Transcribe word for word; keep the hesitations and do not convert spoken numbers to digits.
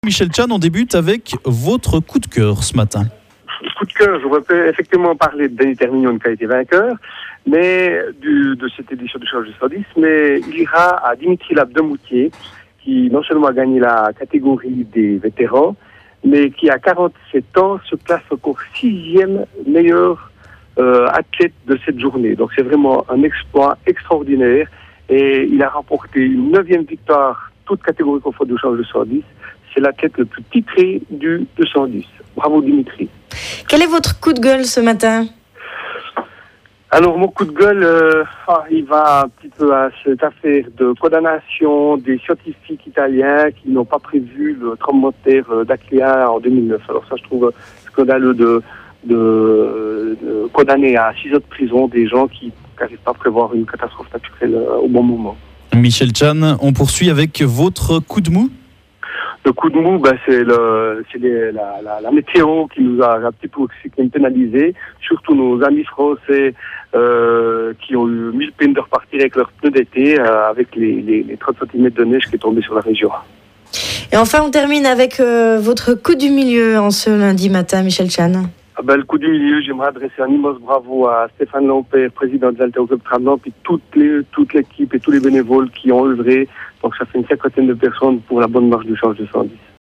Michel Chan, on débute avec votre coup de cœur ce matin. Coup de cœur, je peux effectivement parler de Denis Termignon qui a été vainqueur, mais du, de cette édition du Challenge du cent dix, mais il ira à Dimitri Labdemoutier, qui non seulement a gagné la catégorie des vétérans, mais qui à quarante-sept ans se place encore sixième meilleur euh, athlète de cette journée. Donc c'est vraiment un exploit extraordinaire et il a remporté une neuvième victoire, toute catégorie confondue du Challenge du cent dix. C'est l'athlète le plus titré du deux cent dix. Bravo Dimitri. Quel est votre coup de gueule ce matin ? Alors mon coup de gueule, euh, ah, il va un petit peu à cette affaire de condamnation des scientifiques italiens qui n'ont pas prévu le tremblement de terre d'Aquila en deux mille neuf. Alors ça, je trouve scandaleux de, de, de condamner à six ans de prison des gens qui n'arrivent pas à prévoir une catastrophe naturelle au bon moment. Michel Chan, on poursuit avec votre coup de mou. Le coup de mou, ben, c'est, le, c'est les, la, la, la météo qui nous a un petit peu pénalisé, surtout nos amis français euh, qui ont eu mille peines de repartir avec leurs pneus d'été, euh, avec les, les, les trente centimètres de neige qui est tombée sur la région. Et enfin, on termine avec euh, votre coup du milieu en ce lundi matin, Michel Chan. Ah ben, le coup du milieu, j'aimerais adresser un immense bravo à Stéphane Lampert, président de l'Altéro Club Tramland, puis toute, les, toute l'équipe et tous les bénévoles qui ont œuvré. Donc ça fait une cinquantaine de personnes pour la bonne marche du Challenge du cent dix.